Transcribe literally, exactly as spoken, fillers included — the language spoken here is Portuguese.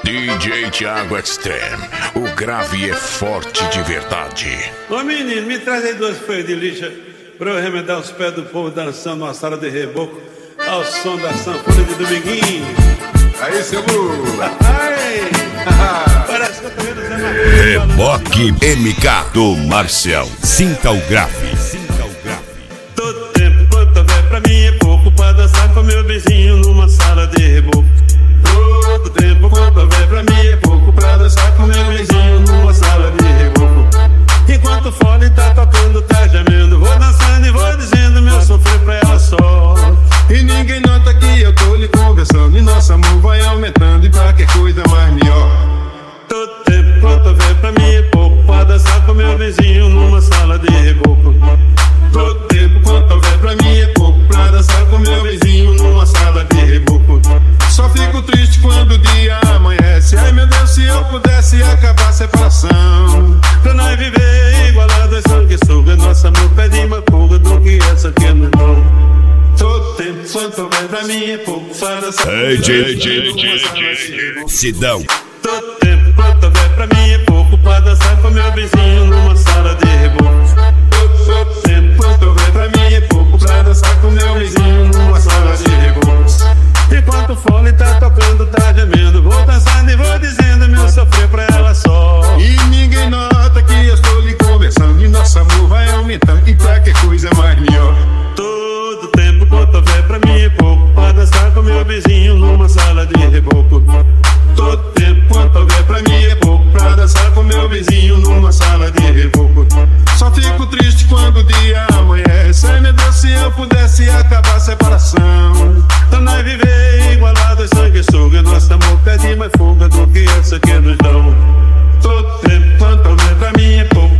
D J Thiago Extreme, o grave é forte de verdade. Ô menino, me traz aí duas folhas de lixa pra eu remendar os pés do povo dançando numa sala de reboco ao som da sanfona de Dominguinho. Aí, seu burro. Ai, parece que eu tô vendo Zé Marcos. Reboque M K do Marcial. Sinta o grave. Sinta o grave. Todo tempo quanto houver pra mim é pouco pra dançar com meu vizinho numa sala de reboco. Todo tempo quanto houver pra mim é pouco pra dançar com meu vizinho numa sala de reboco. Enquanto o fole tá tocando, tá gemendo, vou dançando e vou dizendo meu sofrer pra ela só. E ninguém nota que eu tô lhe conversando, e nosso amor vai aumentando, e pra que coisa mais melhor. Todo tempo quanto houver pra mim é pouco pra dançar com meu vizinho numa sala de reboco. Todo tempo quanto houver pra mim é pouco pra dançar com meu vizinho numa sala de reboco. Só fico triste quando o dia amanhece. Ai meu Deus, se eu pudesse acabar a separação, pra nós viver igualado a sanguessuga, nosso amor pede uma fuga do que essa que nos dão. Todo tempo quanto houver pra mim é pouco para dançar. Ei, J J Sidão. Todo tempo quanto houver pra mim é pouco para dançar com meu vizinho numa sala de reboco. Todo tempo quanto houver pra mim é pouco pra dançar com meu vizinho numa sala de reboco. Enquanto o fole tá tocando, tá gemendo, vou dançando e vou dizendo meu sofrer pra ela só. E ninguém nota que eu estou lhe conversando, e nosso amor vai aumentando, e pra que coisa mais melhor. Todo tempo quanto houver pra mim é pouco pra dançar com meu vizinho numa sala de reboco. Todo tempo quanto houver pra mim é pouco pra dançar com meu vizinho numa sala de reboco. Só fico triste quando o dia amanhece. Ai meu Deus, se eu pudesse acabar a separação, pra nós viver igualados sanguessuga, nosso amor pede mais fuga do que essa que nos dão. todo tempo quanto houver pra mim é pouco